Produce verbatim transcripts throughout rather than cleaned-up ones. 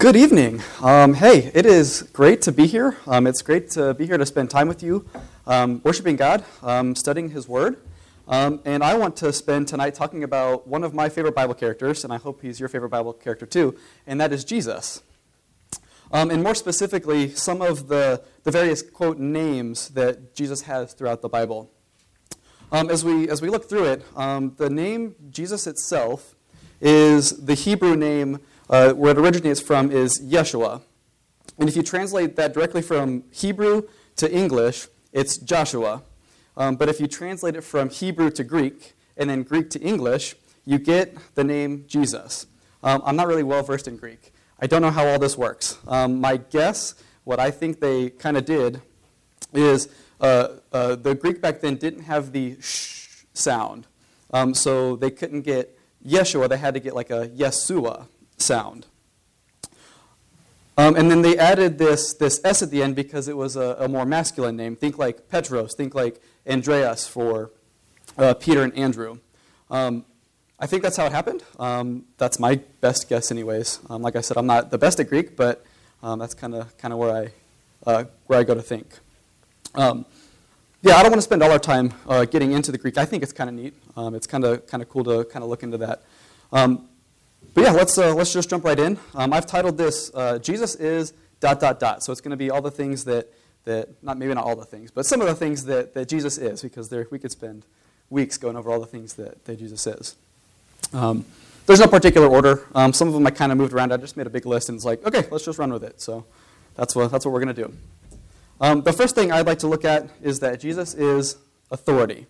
Good evening. Um, hey, it is great to be here. Um, it's great to be here to spend time with you, um, worshiping God, um, studying His Word. Um, and I want to spend tonight talking about one of my favorite Bible characters, and I hope he's your favorite Bible character too, and that is Jesus. Um, and more specifically, some of the, the various, quote, names that Jesus has throughout the Bible. Um, as we as we look through it, um, the name Jesus itself is the Hebrew name. Uh, where it originates from is Yeshua. And if you translate that directly from Hebrew to English, it's Joshua. Um, but if you translate it from Hebrew to Greek, and then Greek to English, you get the name Jesus. Um, I'm not really well versed in Greek. I don't know how all this works. Um, my guess, what I think they kind of did, is uh, uh, the Greek back then didn't have the sh sound. Um, so they couldn't get Yeshua, they had to get like a Yeshua sound. Um, and then they added this, this S at the end because it was a, a more masculine name. Think like Petros, think like Andreas for uh, Peter and Andrew. Um, I think that's how it happened. Um, that's my best guess anyways. Um, like I said, I'm not the best at Greek, but um, that's kind of kind of where I uh, where I go to think. Um, yeah, I don't want to spend all our time uh, getting into the Greek. I think it's kind of neat. Um, it's kind of kind of cool to kind of look into that. Um, But yeah, let's uh, let's just jump right in. Um, I've titled this uh, "Jesus is dot dot dot." So it's going to be all the things that that not maybe not all the things, but some of the things that, that Jesus is, because there we could spend weeks going over all the things that, that Jesus is. Um, there's no particular order. Um, some of them I kind of moved around. I just made a big list and it's like, okay, let's just run with it. So that's what that's what we're going to do. Um, the first thing I'd like to look at is that Jesus is authority.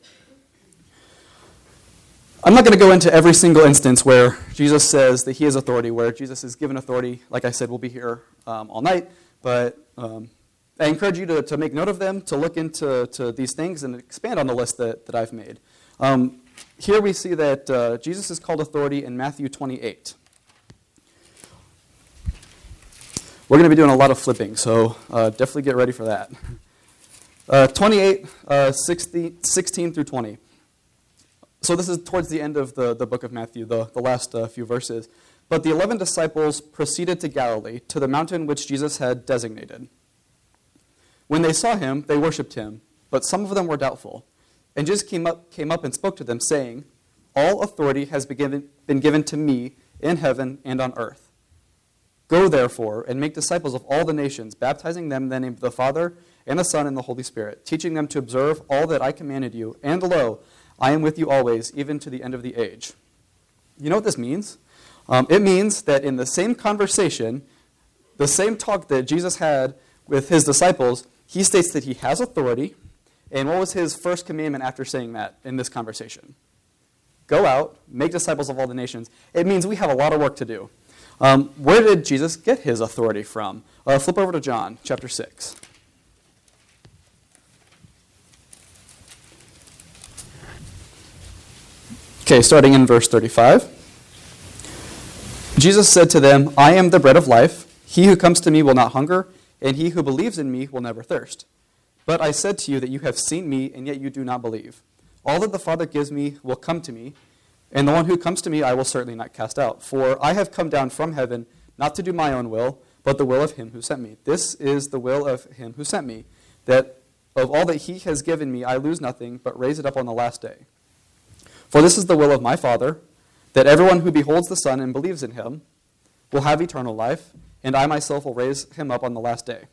I'm not going to go into every single instance where Jesus says that he is authority, where Jesus is given authority. Like I said, we'll be here um, all night. But um, I encourage you to, to make note of them, to look into to these things, and expand on the list that, that I've made. Um, here we see that uh, Jesus is called authority in Matthew twenty-eight. We're going to be doing a lot of flipping, so uh, definitely get ready for that. Uh, twenty-eight, uh, sixteen, sixteen through twenty. So this is towards the end of the, the book of Matthew, the, the last uh, few verses. But the eleven disciples proceeded to Galilee, to the mountain which Jesus had designated. When they saw him, they worshipped him, but some of them were doubtful. And Jesus came up, came up and spoke to them, saying, "All authority has been given, been given to me in heaven and on earth. Go, therefore, and make disciples of all the nations, baptizing them in the name of the Father, and the Son, and the Holy Spirit, teaching them to observe all that I commanded you. And lo, I am with you always, even to the end of the age." You know what this means? Um, it means that in the same conversation, the same talk that Jesus had with his disciples, he states that he has authority. And what was his first commandment after saying that in this conversation? Go out, make disciples of all the nations. It means we have a lot of work to do. Um, where did Jesus get his authority from? Uh, flip over to John chapter six. Okay, starting in verse thirty-five. Jesus said to them, "I am the bread of life. He who comes to me will not hunger, and he who believes in me will never thirst. But I said to you that you have seen me, and yet you do not believe. All that the Father gives me will come to me, and the one who comes to me I will certainly not cast out. For I have come down from heaven, not to do my own will, but the will of him who sent me. This is the will of him who sent me, that of all that he has given me I lose nothing, but raise it up on the last day. For this is the will of my Father, that everyone who beholds the Son and believes in him will have eternal life, and I myself will raise him up on the last day."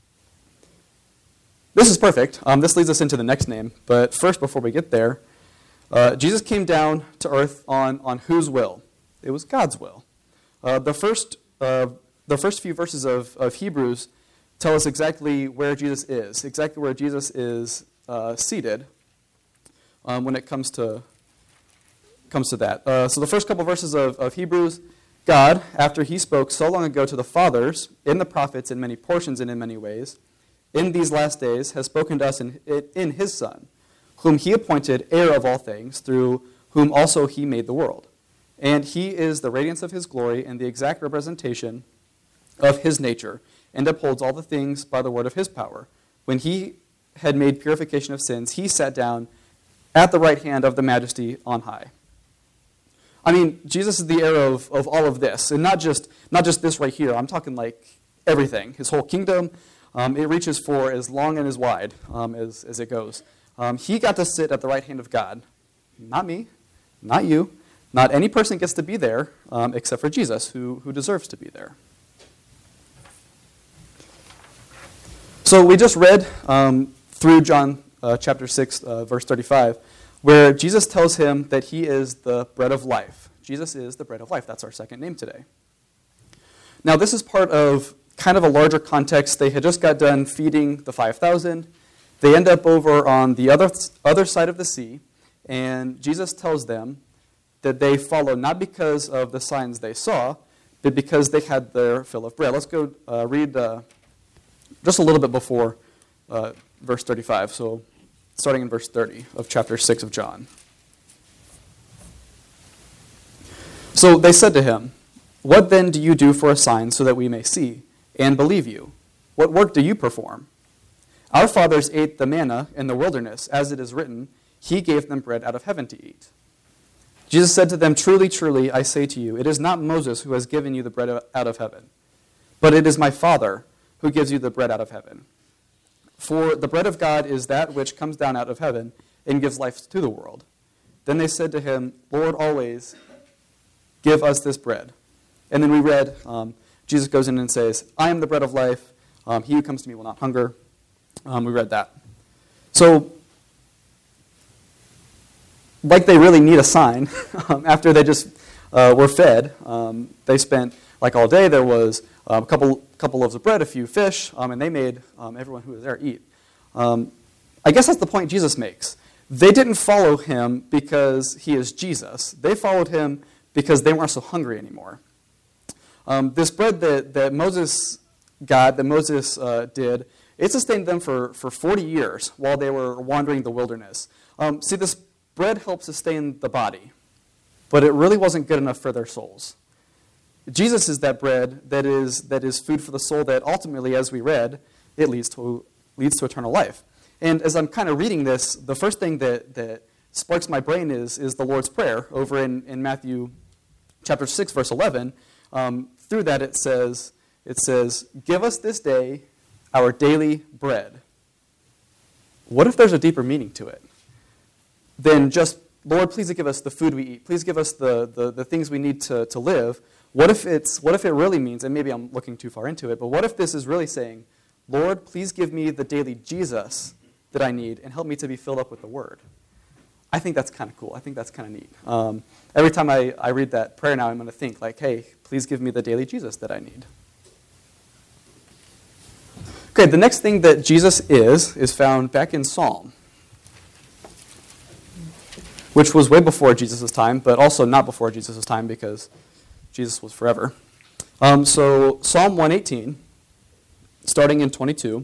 This is perfect. Um, this leads us into the next name. But first, before we get there, uh, Jesus came down to earth on, on whose will? It was God's will. Uh, the first uh, the first few verses of, of Hebrews tell us exactly where Jesus is, exactly where Jesus is uh, seated um, when it comes to comes to that. Uh, so the first couple verses of, of Hebrews, God, after he spoke so long ago to the fathers, in the prophets, in many portions and in many ways, in these last days has spoken to us in, in his Son, whom he appointed heir of all things, through whom also he made the world. And he is the radiance of his glory and the exact representation of his nature, and upholds all the things by the word of his power. When he had made purification of sins, he sat down at the right hand of the majesty on high. I mean, Jesus is the heir of, of all of this, and not just not just this right here. I'm talking like everything. His whole kingdom, um, it reaches for as long and as wide um, as, as it goes. Um, he got to sit at the right hand of God. Not me, not you, not any person gets to be there um, except for Jesus, who, who deserves to be there. So we just read um, through John uh, chapter six, uh, verse thirty-five, where Jesus tells him that he is the bread of life. Jesus is the bread of life. That's our second name today. Now, this is part of kind of a larger context. They had just got done feeding the five thousand. They end up over on the other, other side of the sea, and Jesus tells them that they follow not because of the signs they saw, but because they had their fill of bread. Let's go uh, read uh, just a little bit before uh, verse thirty-five, so starting in verse thirty of chapter six of John. So they said to him, "What then do you do for a sign so that we may see and believe you? What work do you perform? Our fathers ate the manna in the wilderness, as it is written, He gave them bread out of heaven to eat." Jesus said to them, "Truly, truly, I say to you, it is not Moses who has given you the bread out of heaven, but it is my Father who gives you the bread out of heaven. For the bread of God is that which comes down out of heaven and gives life to the world." Then they said to him, "Lord, always give us this bread." And then we read, um, Jesus goes in and says, "I am the bread of life. Um, he who comes to me will not hunger." Um, we read that. So, like they really need a sign, um, after they just uh, were fed, um, they spent like all day. There was um, a couple couple loaves of bread, a few fish, um, and they made um, everyone who was there eat. Um, I guess that's the point Jesus makes. They didn't follow him because he is Jesus. They followed him because they weren't so hungry anymore. Um, this bread that, that Moses got, that Moses uh, did, it sustained them for, for forty years while they were wandering the wilderness. Um, see, this bread helped sustain the body, but it really wasn't good enough for their souls. Jesus is that bread that is that is food for the soul that ultimately, as we read, it leads to leads to eternal life. And as I'm kind of reading this, the first thing that, that sparks my brain is, is the Lord's Prayer over in, in Matthew chapter six, verse eleven. Um, through that it says, it says, "Give us this day our daily bread." What if there's a deeper meaning to it than just, "Lord, please give us the food we eat. Please give us the, the, the things we need to, to live"? What if it's what if it really means, and maybe I'm looking too far into it, but what if this is really saying, "Lord, please give me the daily Jesus that I need and help me to be filled up with the Word"? I think that's kind of cool. I think that's kind of neat. Um, every time I, I read that prayer now, I'm going to think like, hey, please give me the daily Jesus that I need. Okay, the next thing that Jesus is, is found back in Psalm, which was way before Jesus' time, but also not before Jesus' time because Jesus was forever. Um, so Psalm one eighteen, starting in twenty-two.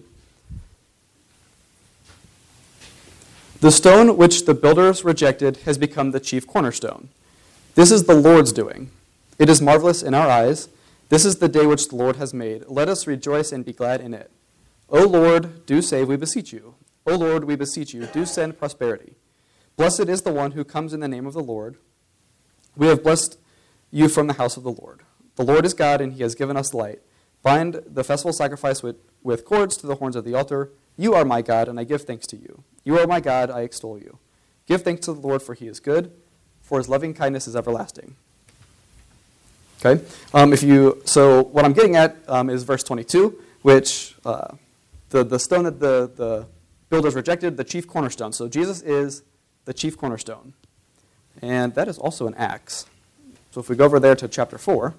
"The stone which the builders rejected has become the chief cornerstone. This is the Lord's doing. It is marvelous in our eyes. This is the day which the Lord has made. Let us rejoice and be glad in it. O Lord, do save, we beseech you. O Lord, we beseech you, do send prosperity. Blessed is the one who comes in the name of the Lord. We have blessed you from the house of the Lord. The Lord is God, and he has given us light. Bind the festival sacrifice with, with cords to the horns of the altar. You are my God, and I give thanks to you. You are my God, I extol you. Give thanks to the Lord, for he is good, for his loving kindness is everlasting." Okay, um, if you so what I'm getting at um, is verse twenty-two, which uh, the the stone that the the builders rejected, the chief cornerstone. So Jesus is the chief cornerstone, and that is also in Acts. So if we go over there to chapter four.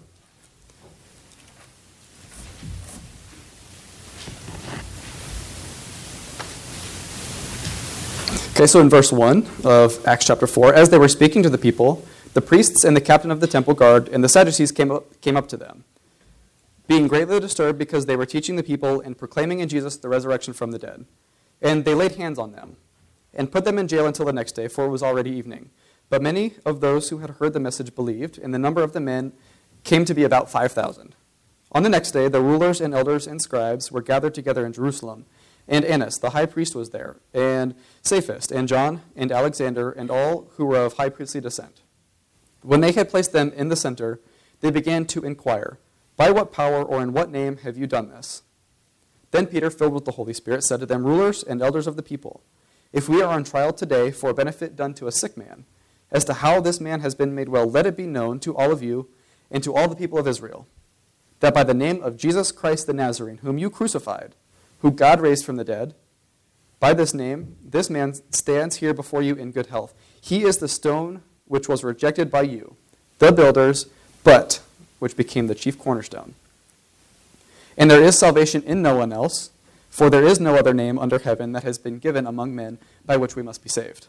Okay, so in verse one of Acts chapter four, "As they were speaking to the people, the priests and the captain of the temple guard and the Sadducees came up, came up to them, being greatly disturbed because they were teaching the people and proclaiming in Jesus the resurrection from the dead. And they laid hands on them and put them in jail until the next day, for it was already evening. But many of those who had heard the message believed, and the number of the men came to be about five thousand. On the next day, the rulers and elders and scribes were gathered together in Jerusalem, and Annas, the high priest, was there, and Cephas, and John, and Alexander, and all who were of high priestly descent. When they had placed them in the center, they began to inquire, "By what power or in what name have you done this?" Then Peter, filled with the Holy Spirit, said to them, "Rulers and elders of the people, if we are on trial today for a benefit done to a sick man, as to how this man has been made well, let it be known to all of you and to all the people of Israel, that by the name of Jesus Christ the Nazarene, whom you crucified, who God raised from the dead, by this name, this man stands here before you in good health. He is the stone which was rejected by you, the builders, but which became the chief cornerstone. And there is salvation in no one else, for there is no other name under heaven that has been given among men by which we must be saved."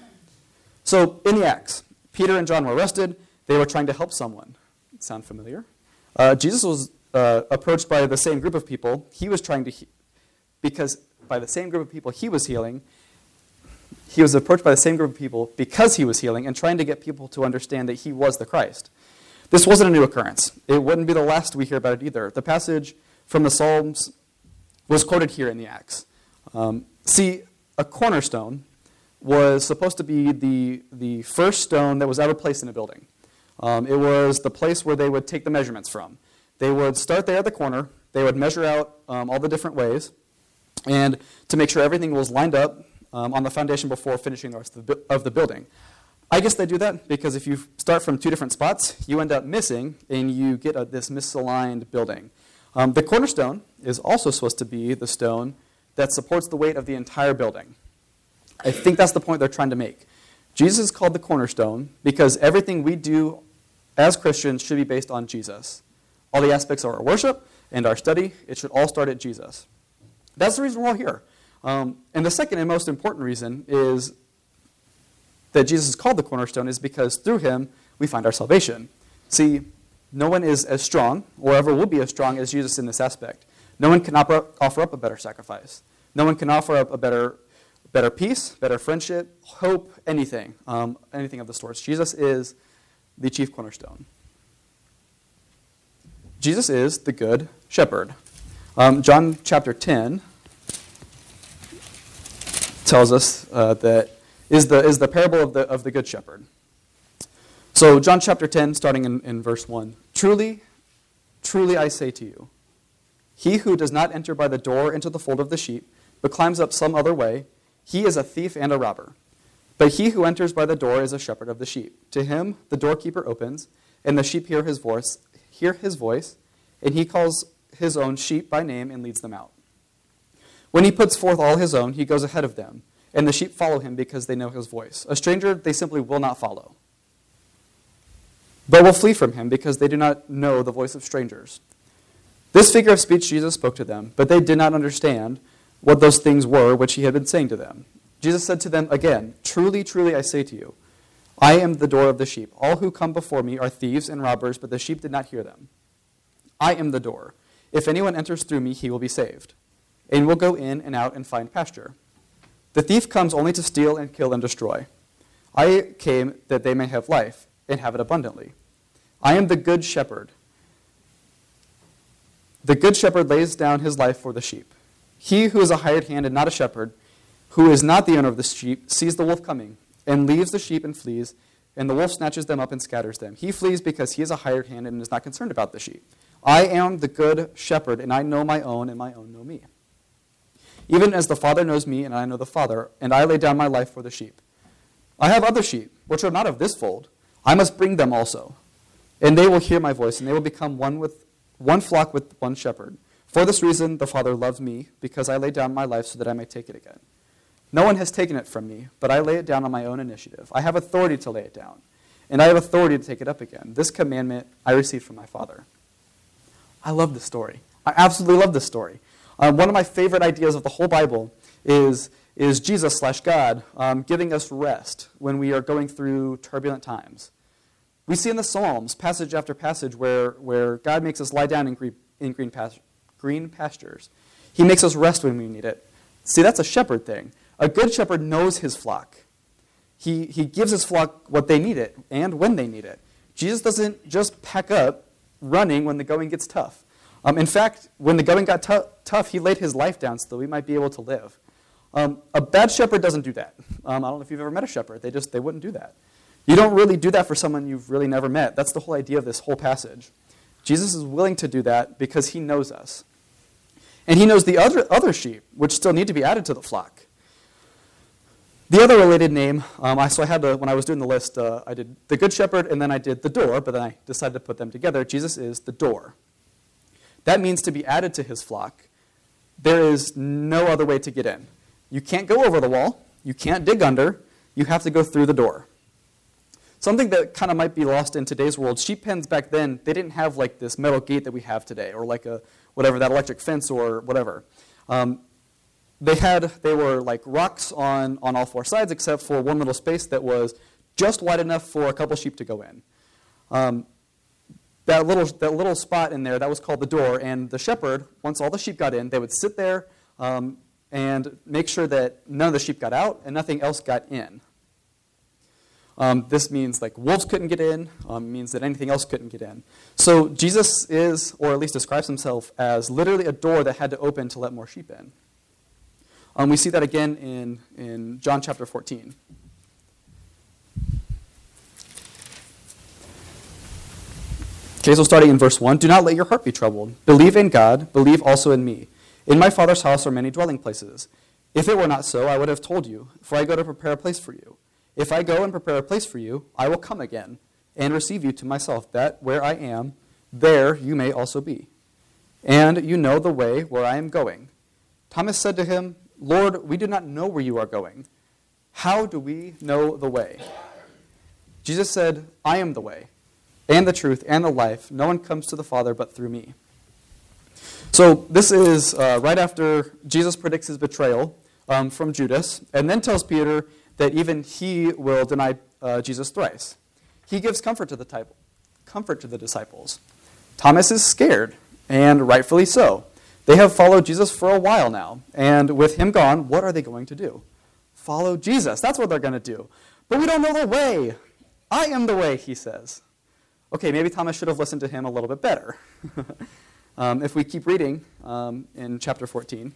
So in the Acts, Peter and John were arrested. They were trying to help someone. Sound familiar? Uh, Jesus was uh, approached by the same group of people. He was trying to, he- because by the same group of people he was healing, he was approached by the same group of people because he was healing and trying to get people to understand that he was the Christ. This wasn't a new occurrence. It wouldn't be the last we hear about it either. The passage from the Psalms was quoted here in the Acts. Um, see, a cornerstone was supposed to be the, the first stone that was ever placed in a building. Um, it was the place where they would take the measurements from. They would start there at the corner. They would measure out um, all the different ways, and to make sure everything was lined up um, on the foundation before finishing the rest of the, bu- of the building. I guess they do that because if you start from two different spots, you end up missing, and you get a, this misaligned building. Um, the cornerstone is also supposed to be the stone that supports the weight of the entire building. I think that's the point they're trying to make. Jesus is called the cornerstone because everything we do as Christians should be based on Jesus. All the aspects of our worship and our study, it should all start at Jesus. That's the reason we're all here. Um, and the second and most important reason is that Jesus is called the cornerstone is because through him we find our salvation. See, no one is as strong or ever will be as strong as Jesus in this aspect. No one can offer, offer up a better sacrifice. No one can offer up a better, better peace, better friendship, hope, anything, um, anything of the sorts. Jesus is the chief cornerstone. Jesus is the good shepherd. Um, John chapter ten tells us uh, that is the is the parable of the of the good shepherd. So John chapter ten, starting in, in verse one. Truly, truly I say to you, he who does not enter by the door into the fold of the sheep, but climbs up some other way, he is a thief and a robber. But he who enters by the door is a shepherd of the sheep. To him the doorkeeper opens, and the sheep hear his voice, hear his voice, and he calls his own sheep by name and leads them out. When he puts forth all his own, he goes ahead of them, and the sheep follow him because they know his voice. A stranger they simply will not follow, but will flee from him because they do not know the voice of strangers. This figure of speech Jesus spoke to them, but they did not understand what those things were which he had been saying to them. Jesus said to them again, Truly, truly, I say to you, I am the door of the sheep. All who come before me are thieves and robbers, but the sheep did not hear them. I am the door. If anyone enters through me, he will be saved, and will go in and out and find pasture. The thief comes only to steal and kill and destroy. I came that they may have life and have it abundantly. I am the good shepherd. The good shepherd lays down his life for the sheep. He who is a hired hand and not a shepherd, who is not the owner of the sheep, sees the wolf coming, and leaves the sheep and flees, and the wolf snatches them up and scatters them. He flees because he is a hired hand and is not concerned about the sheep. I am the good shepherd, and I know my own, and my own know me. Even as the Father knows me, and I know the Father, and I lay down my life for the sheep. I have other sheep, which are not of this fold. I must bring them also, and they will hear my voice, and they will become one with one flock with one shepherd. For this reason the Father loves me, because I lay down my life so that I may take it again. No one has taken it from me, but I lay it down on my own initiative. I have authority to lay it down, and I have authority to take it up again. This commandment I received from my Father. I love this story. I absolutely love this story. Um, one of my favorite ideas of the whole Bible is, is Jesus slash God um, giving us rest when we are going through turbulent times. We see in the Psalms, passage after passage, where, where God makes us lie down in green, in green, past, green pastures. He makes us rest when we need it. See, that's a shepherd thing. A good shepherd knows his flock. He, he gives his flock what they need it and when they need it. Jesus doesn't just pack up running when the going gets tough. Um, in fact, when the going got t- tough, he laid his life down so that we might be able to live. Um, a bad shepherd doesn't do that. Um, I don't know if you've ever met a shepherd. They just they wouldn't do that. You don't really do that for someone you've really never met. That's the whole idea of this whole passage. Jesus is willing to do that because he knows us. And he knows the other, other sheep, which still need to be added to the flock. The other related name, um, I, so I had to, when I was doing the list, uh, I did the Good Shepherd and then I did the door, but then I decided to put them together. Jesus is the door. That means to be added to his flock. There is no other way to get in. You can't go over the wall. You can't dig under. You have to go through the door. Something that kind of might be lost in today's world, sheep pens back then, they didn't have like this metal gate that we have today, or like a, whatever, that electric fence or whatever. Um, they had, they were like rocks on, on all four sides, except for one little space that was just wide enough for a couple sheep to go in. Um, that little, that little spot in there, that was called the door, and the shepherd, once all the sheep got in, they would sit there um, and make sure that none of the sheep got out and nothing else got in. Um, this means like wolves couldn't get in, um, means that anything else couldn't get in. So Jesus is, or at least describes himself as literally a door that had to open to let more sheep in. Um, we see that again in, in John chapter fourteen. Okay, so starting in verse one, do not let your heart be troubled. Believe in God, believe also in me. In my Father's house are many dwelling places. If it were not so, I would have told you, for I go to prepare a place for you. If I go and prepare a place for you, I will come again and receive you to myself, that where I am, there you may also be. And you know the way where I am going. Thomas said to him, Lord, we do not know where you are going. How do we know the way? Jesus said, I am the way, and the truth, and the life. No one comes to the Father but through me. So this is uh, right after Jesus predicts his betrayal um, from Judas, and then tells Peter that even he will deny uh, Jesus thrice. He gives comfort to the type, comfort to the disciples. Thomas is scared, and rightfully so. They have followed Jesus for a while now, and with him gone, what are they going to do? Follow Jesus. That's what they're going to do. But we don't know the way. I am the way, he says. Okay, maybe Thomas should have listened to him a little bit better. um, if we keep reading um, in chapter fourteen.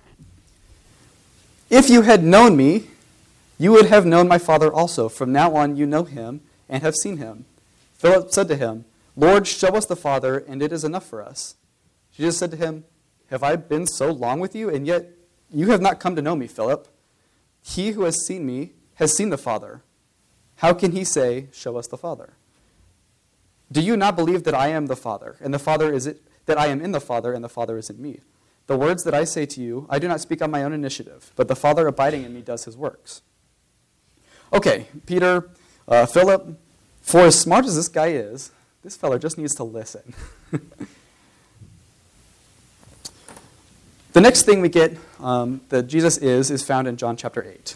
If you had known me, you would have known my Father also. From now on you know him and have seen him. Philip said to him, Lord, show us the Father, and it is enough for us. Jesus said to him, have I been so long with you, and yet you have not come to know me, Philip? He who has seen me has seen the Father. How can he say, show us the Father? Do you not believe that I am the Father, and the Father is it, that I am in the Father, and the Father is in me? The words that I say to you, I do not speak on my own initiative, but the Father abiding in me does his works. Okay, Peter, uh, Philip, for as smart as this guy is, this fella just needs to listen. The next thing we get um, that Jesus is, is found in John chapter eight.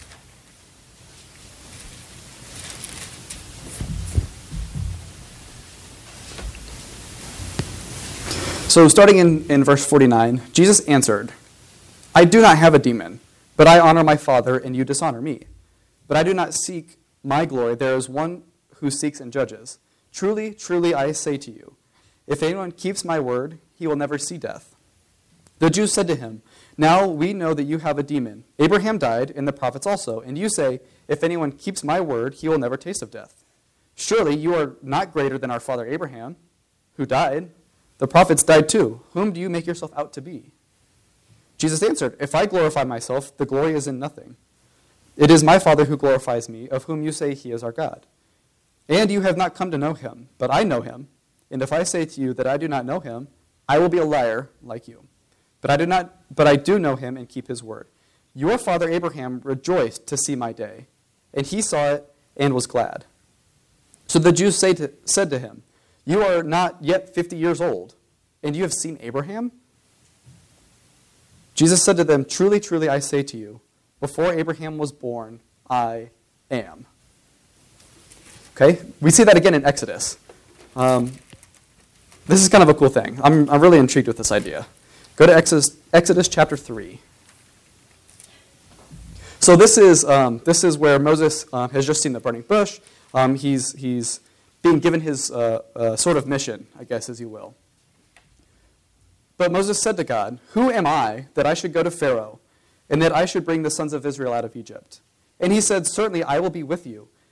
So starting in, in verse forty-nine, Jesus answered, I do not have a demon, but I honor my Father, and you dishonor me. But I do not seek my glory. There is one who seeks and judges. Truly, truly, I say to you, if anyone keeps my word, he will never see death. The Jews said to him, now we know that you have a demon. Abraham died, and the prophets also. And you say, if anyone keeps my word, he will never taste of death. Surely you are not greater than our father Abraham, who died. The prophets died too. Whom do you make yourself out to be? Jesus answered, if I glorify myself, the glory is in nothing. It is my Father who glorifies me, of whom you say he is our God. And you have not come to know him, but I know him. And if I say to you that I do not know him, I will be a liar like you. But I do not, but I do know him and keep his word. Your father Abraham rejoiced to see my day, and he saw it and was glad. So the Jews say to, said to him, you are not yet fifty years old, and you have seen Abraham? Jesus said to them, truly, truly, I say to you, before Abraham was born, I am. Okay, we see that again in Exodus. Um, this is kind of a cool thing. I'm, I'm really intrigued with this idea. Go to Exodus, Exodus chapter three. So this is um, this is where Moses uh, has just seen the burning bush. Um, he's he's being given his uh, uh, sort of mission, I guess, as you will. But Moses said to God, who am I that I should go to Pharaoh, and that I should bring the sons of Israel out of Egypt? And he said, certainly I will be with you,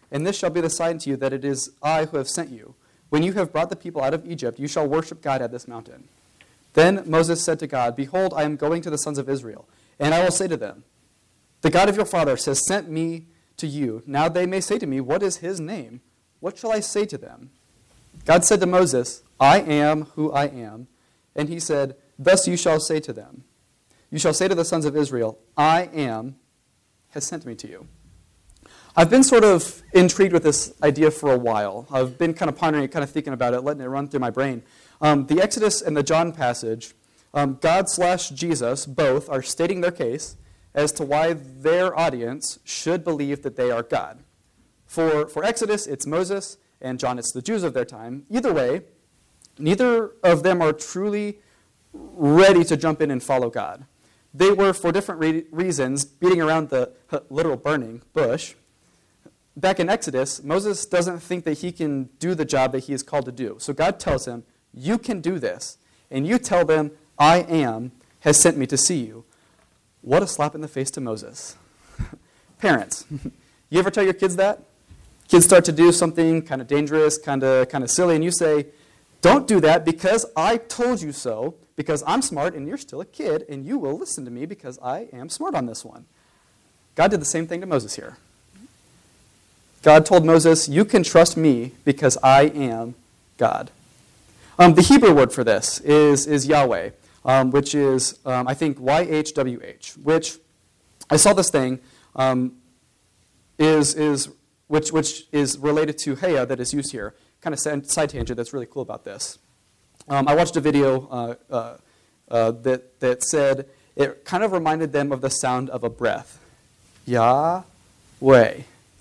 and this shall be the sign to you that it is I who have sent you. When you have brought the people out of Egypt, you shall worship God at this mountain." Then Moses said to God, "Behold, I am going to the sons of Israel, and I will say to them, the God of your fathers has sent me to you. Now they may say to me, what is his name? What shall I say to them?" God said to Moses, "I am who I am." And he said, "Thus you shall say to them, you shall say to the sons of Israel, I am has sent me to you." I've been sort of intrigued with this idea for a while. I've been kind of pondering it, kind of thinking about it, letting it run through my brain. Um, the Exodus and the John passage, um, God slash Jesus, both are stating their case as to why their audience should believe that they are God. For, for Exodus, it's Moses, and John, it's the Jews of their time. Either way, neither of them are truly ready to jump in and follow God. They were, for different re- reasons, beating around the literal burning bush. Back in Exodus, Moses doesn't think that he can do the job that he is called to do. So God tells him, you can do this. And you tell them, I am has sent me to see you. What a slap in the face to Moses. Parents, you ever tell your kids that? Kids start to do something kind of dangerous, kind of kind of silly, and you say, don't do that because I told you so, because I'm smart and you're still a kid, and you will listen to me because I am smart on this one. God did the same thing to Moses here. God told Moses, you can trust me because I am God. Um, the Hebrew word for this is, is Yahweh, um, which is, um, I think, Y H W H, which, I saw this thing, um, is, is, which, which is related to Heya that is used here. Kind of side tangent that's really cool about this. Um, I watched a video uh, uh, uh, that, that said it kind of reminded them of the sound of a breath. Yahweh.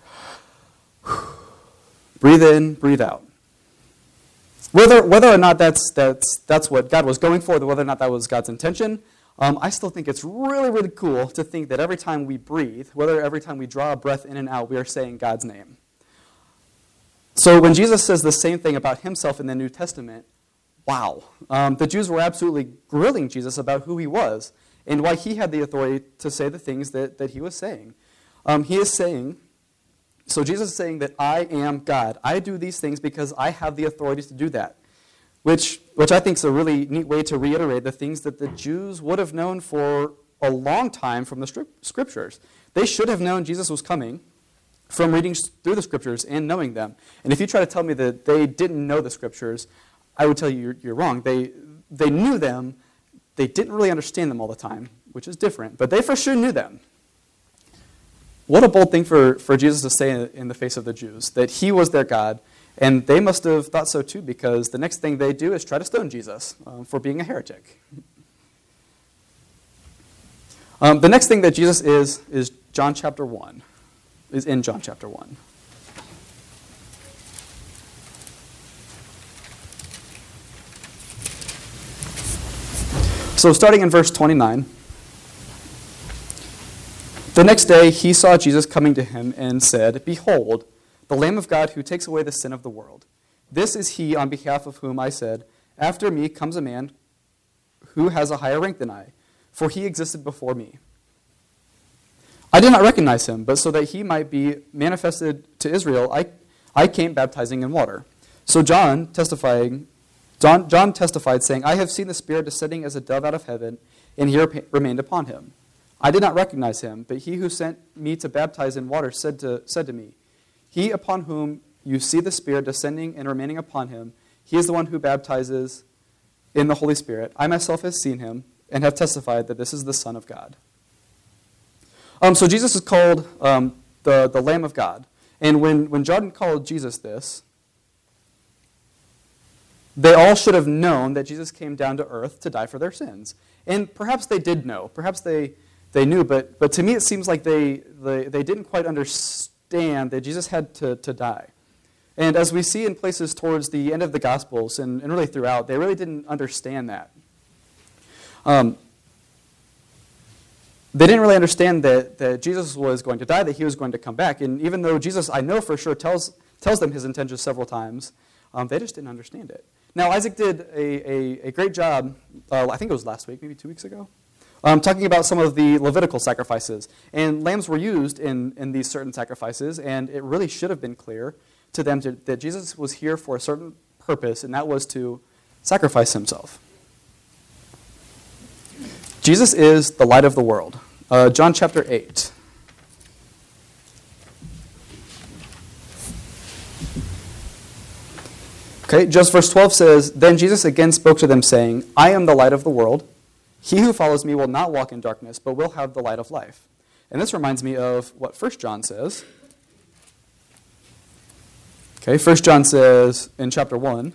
Breathe in, breathe out. Whether, whether or not that's, that's, that's what God was going for, whether or not that was God's intention, um, I still think it's really, really cool to think that every time we breathe, whether every time we draw a breath in and out, we are saying God's name. So when Jesus says the same thing about himself in the New Testament, wow. Um, the Jews were absolutely grilling Jesus about who he was and why he had the authority to say the things that, that he was saying. Um, he is saying, so Jesus is saying that I am God. I do these things because I have the authority to do that, which, which I think is a really neat way to reiterate the things that the Jews would have known for a long time from the scriptures. They should have known Jesus was coming from reading through the scriptures and knowing them. And if you try to tell me that they didn't know the scriptures, I would tell you you're, you're wrong. They, they knew them. They didn't really understand them all the time, which is different. But they for sure knew them. What a bold thing for, for Jesus to say in the face of the Jews, that he was their God. And they must have thought so too, because the next thing they do is try to stone Jesus um, for being a heretic. Um, the next thing that Jesus is, is John chapter one. Is in John chapter one. So starting in verse twenty-nine, the next day he saw Jesus coming to him and said, "Behold, the Lamb of God who takes away the sin of the world. This is he on behalf of whom I said, after me comes a man who has a higher rank than I, for he existed before me. I did not recognize him, but so that he might be manifested to Israel, I, I came baptizing in water." So John testifying, John, John testified, saying, "I have seen the Spirit descending as a dove out of heaven, and he remained upon him. I did not recognize him, but he who sent me to baptize in water said to, said to me, he upon whom you see the Spirit descending and remaining upon him, he is the one who baptizes in the Holy Spirit. I myself have seen him and have testified that this is the Son of God." Um, so Jesus is called um, the, the Lamb of God. And when, when John called Jesus this, they all should have known that Jesus came down to earth to die for their sins. And perhaps they did know. Perhaps they, they knew. But, but to me it seems like they, they, they didn't quite understand that Jesus had to, to die. And as we see in places towards the end of the Gospels and, and really throughout, they really didn't understand that. Um, They didn't really understand that, that Jesus was going to die, that he was going to come back. And even though Jesus, I know for sure, tells, tells them his intentions several times, um, they just didn't understand it. Now, Isaac did a, a, a great job, uh, I think it was last week, maybe two weeks ago, um, talking about some of the Levitical sacrifices. And lambs were used in, in these certain sacrifices, and it really should have been clear to them to, that Jesus was here for a certain purpose, and that was to sacrifice himself. Jesus is the light of the world. Uh, John chapter eight. Okay, just verse twelve says, "Then Jesus again spoke to them, saying, I am the light of the world. He who follows me will not walk in darkness, but will have the light of life." And this reminds me of what First John says. Okay, First John says in chapter one,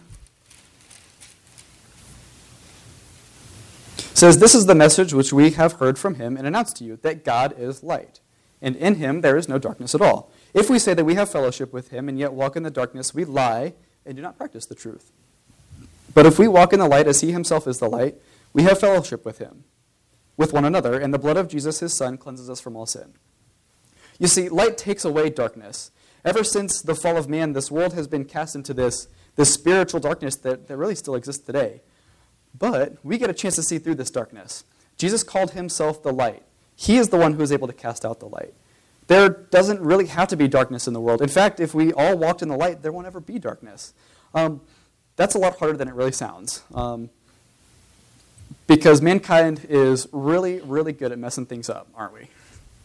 says, "This is the message which we have heard from him and announced to you, that God is light, and in him there is no darkness at all. If we say that we have fellowship with him and yet walk in the darkness, we lie and do not practice the truth. But if we walk in the light as he himself is the light, we have fellowship with him, with one another, and the blood of Jesus, his son, cleanses us from all sin." You see, light takes away darkness. Ever since the fall of man, this world has been cast into this, this spiritual darkness that, that really still exists today. But we get a chance to see through this darkness. Jesus called himself the light. He is the one who is able to cast out the light. There doesn't really have to be darkness in the world. In fact, if we all walked in the light, there won't ever be darkness. Um, that's a lot harder than it really sounds. Um, because mankind is really, really good at messing things up, aren't we?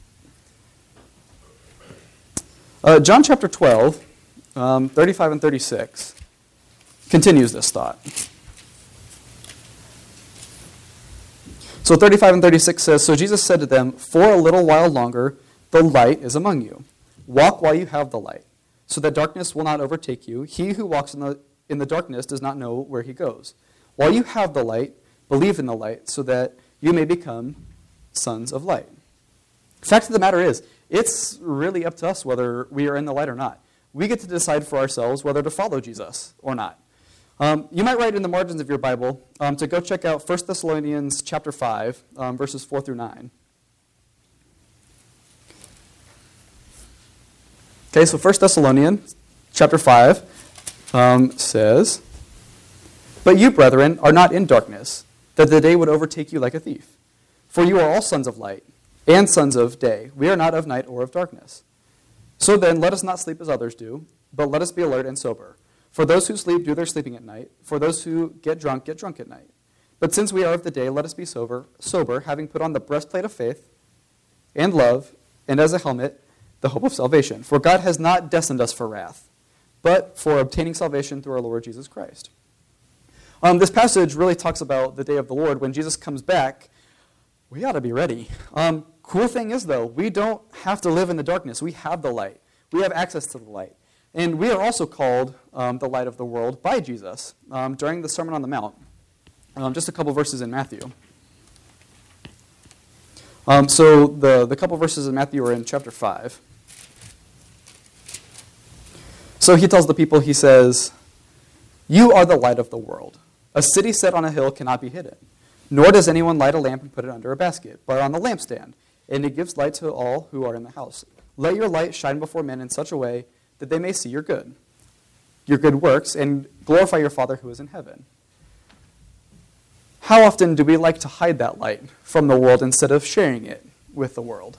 Uh, John chapter twelve, um, thirty-five and thirty-six, continues this thought. So thirty-five and thirty-six says, "So Jesus said to them, For a little while longer, the light is among you. Walk while you have the light, so that darkness will not overtake you. He who walks in the, in the darkness does not know where he goes. While you have the light, believe in the light, so that you may become sons of light." The fact of the matter is, it's really up to us whether we are in the light or not. We get to decide for ourselves whether to follow Jesus or not. Um, you might write in the margins of your Bible um, to go check out First Thessalonians chapter five, um, verses four through nine. Okay, so First Thessalonians chapter five um, says, "But you, brethren, are not in darkness, that the day would overtake you like a thief. For you are all sons of light and sons of day. We are not of night or of darkness. So then, let us not sleep as others do, but let us be alert and sober. For those who sleep do their sleeping at night. For those who get drunk get drunk at night. But since we are of the day, let us be sober, sober, having put on the breastplate of faith and love, and as a helmet, the hope of salvation. For God has not destined us for wrath, but for obtaining salvation through our Lord Jesus Christ." Um, this passage really talks about the day of the Lord. When Jesus comes back, we ought to be ready. Um, cool thing is, though, we don't have to live in the darkness. We have the light. We have access to the light. And we are also called um, the light of the world by Jesus um, during the Sermon on the Mount. Um, just a couple verses in Matthew. Um, so the, the couple verses in Matthew are in chapter five. So he tells the people, he says, "You are the light of the world. A city set on a hill cannot be hidden. Nor does anyone light a lamp and put it under a basket, but on the lampstand, and it gives light to all who are in the house. Let your light shine before men in such a way that they may see your good, your good works, and glorify your Father who is in heaven." How often do we like to hide that light from the world instead of sharing it with the world?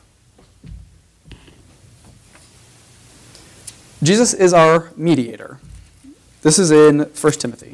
Jesus is our mediator. This is in First Timothy.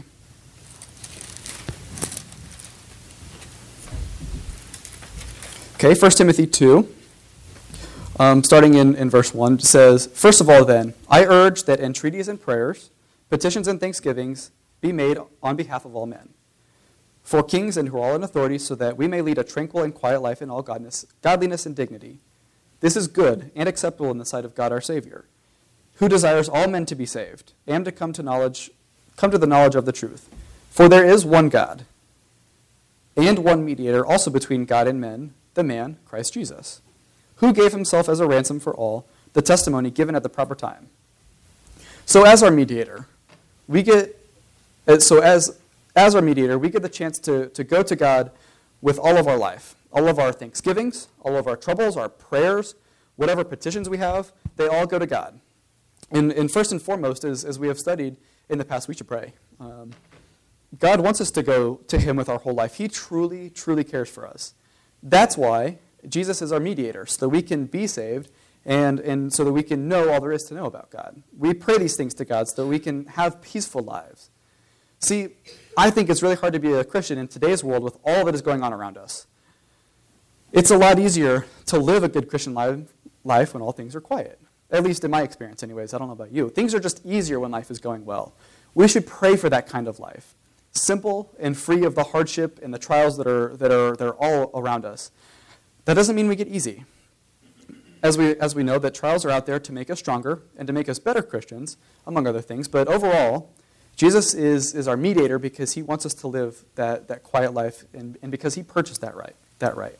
Okay, First Timothy two, um, starting in, in verse one, says, "First of all then, I urge that entreaties and prayers, petitions and thanksgivings be made on behalf of all men, for kings and who are all in authority, so that we may lead a tranquil and quiet life in all godliness, godliness and dignity. This is good and acceptable in the sight of God our Savior, who desires all men to be saved and to come to knowledge, come to the knowledge of the truth. For there is one God, and one mediator also between God and men, the man, Christ Jesus, who gave himself as a ransom for all, the testimony given at the proper time." So as our mediator, we get, so as, as our mediator, we get the chance to, to go to God with all of our life, all of our thanksgivings, all of our troubles, our prayers, whatever petitions we have, they all go to God. And, and first and foremost, as, as we have studied in the past, we should pray. Um, God wants us to go to him with our whole life. He truly, truly cares for us. That's why Jesus is our mediator, so that we can be saved and, and so that we can know all there is to know about God. We pray these things to God so that we can have peaceful lives. See, I think it's really hard to be a Christian in today's world with all that is going on around us. It's a lot easier to live a good Christian life, life when all things are quiet. At least in my experience anyways. I don't know about you. Things are just easier when life is going well. We should pray for that kind of life. Simple and free of the hardship and the trials that are, that are, that are all around us. That doesn't mean we get easy. As we, as we know that trials are out there to make us stronger and to make us better Christians, among other things. But overall, Jesus is, is our mediator because he wants us to live that, that quiet life and, and because he purchased that right. That right.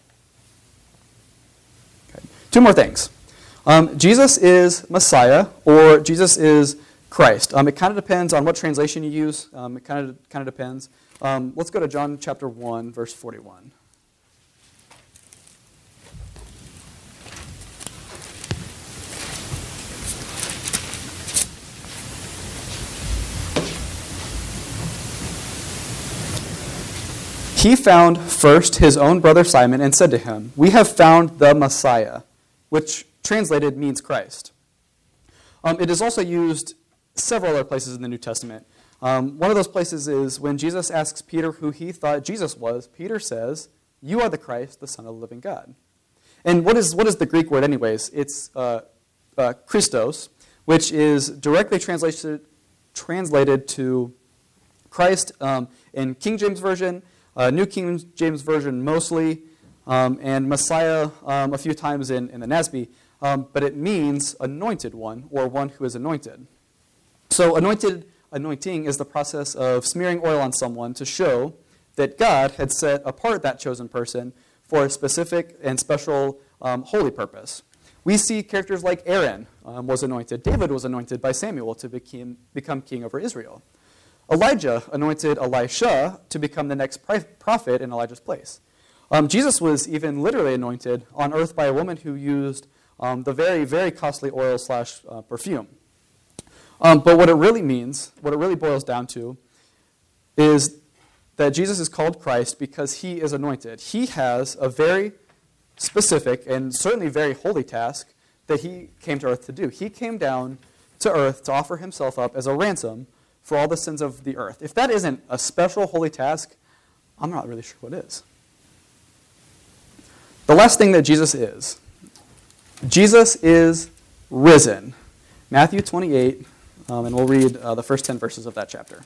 Okay. Two more things. Um, Jesus is Messiah, or Jesus is Christ. Um, it kind of depends on what translation you use. Um, it kind of kind of depends. Um, let's go to John chapter one, verse forty-one. He found first his own brother Simon and said to him, "We have found the Messiah," which translated means Christ. Um, it is also used several other places in the New Testament. Um, one of those places is when Jesus asks Peter who he thought Jesus was. Peter says, "You are the Christ, the Son of the living God." And what is what is the Greek word anyways? It's uh, uh, Christos, which is directly translated translated to Christ um, in King James Version, uh, New King James Version mostly, um, and Messiah um, a few times in, in the N A S B. Um, but it means anointed one, or one who is anointed. So anointed, anointing is the process of smearing oil on someone to show that God had set apart that chosen person for a specific and special um, holy purpose. We see characters like Aaron um, was anointed. David was anointed by Samuel to became, become king over Israel. Elijah anointed Elisha to become the next prophet in Elijah's place. Um, Jesus was even literally anointed on earth by a woman who used Um, the very, very costly oil slash uh, perfume. Um, but what it really means, what it really boils down to, is that Jesus is called Christ because he is anointed. He has a very specific and certainly very holy task that he came to earth to do. He came down to earth to offer himself up as a ransom for all the sins of the earth. If that isn't a special holy task, I'm not really sure what is. The last thing that Jesus is, Jesus is risen. Matthew twenty-eight, um, and we'll read uh, the first ten verses of that chapter.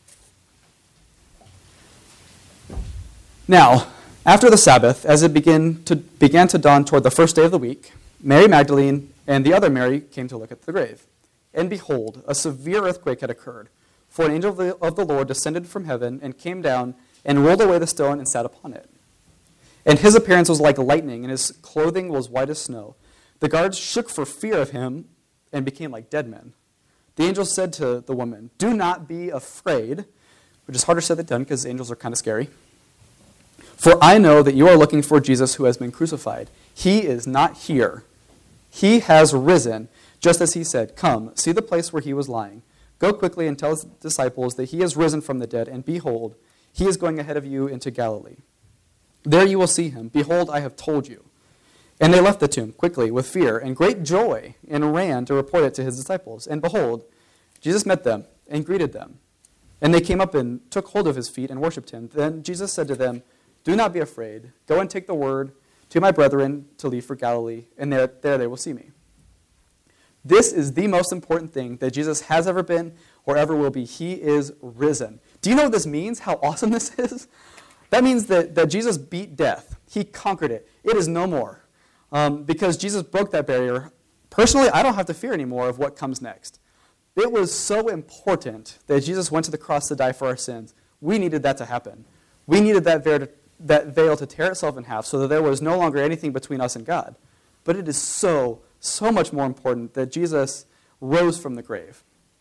Now, after the Sabbath, as it began to, began to dawn toward the first day of the week, Mary Magdalene and the other Mary came to look at the grave. And behold, a severe earthquake had occurred, for an angel of the, of the Lord descended from heaven and came down and rolled away the stone and sat upon it. And his appearance was like lightning, and his clothing was white as snow. The guards shook for fear of him and became like dead men. The angel said to the woman, "Do not be afraid," which is harder said than done because angels are kind of scary. "For I know that you are looking for Jesus who has been crucified. He is not here. He has risen, just as he said. Come, see the place where he was lying. Go quickly and tell his disciples that he has risen from the dead, and behold, he is going ahead of you into Galilee. There you will see him. Behold, I have told you." And they left the tomb quickly with fear and great joy and ran to report it to his disciples. And behold, Jesus met them and greeted them. And they came up and took hold of his feet and worshipped him. Then Jesus said to them, "Do not be afraid. Go and take the word to my brethren to leave for Galilee, and there, there they will see me." This is the most important thing that Jesus has ever been or ever will be. He is risen. Do you know what this means? How awesome this is? That means that, that Jesus beat death. He conquered it. It is no more. Um, because Jesus broke that barrier. Personally, I don't have to fear anymore of what comes next. It was so important that Jesus went to the cross to die for our sins. We needed that to happen. We needed that veil to, that veil to tear itself in half so that there was no longer anything between us and God. But it is so, so much more important that Jesus rose from the grave.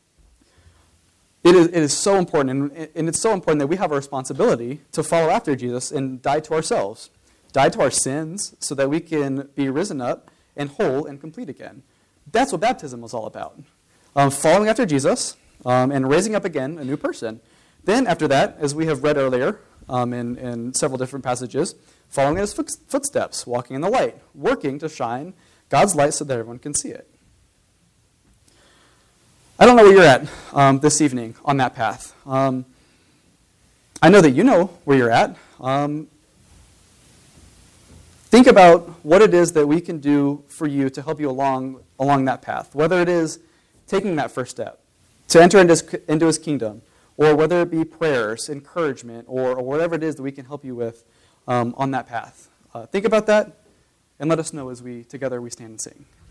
It is, it is so important, and, and it's so important that we have a responsibility to follow after Jesus and die to ourselves. Die to our sins so that we can be risen up and whole and complete again. That's what baptism was all about. Um, following after Jesus um, and raising up again a new person. Then after that, as we have read earlier, um, in, in several different passages, following in his foot- footsteps, walking in the light, working to shine God's light so that everyone can see it. I don't know where you're at um, this evening on that path. Um, I know that you know where you're at. Um, think about what it is that we can do for you to help you along, along that path, whether it is taking that first step to enter into his, into his kingdom, or whether it be prayers, encouragement, or, or whatever it is that we can help you with um, on that path. Uh, think about that, and let us know as we together we stand and sing.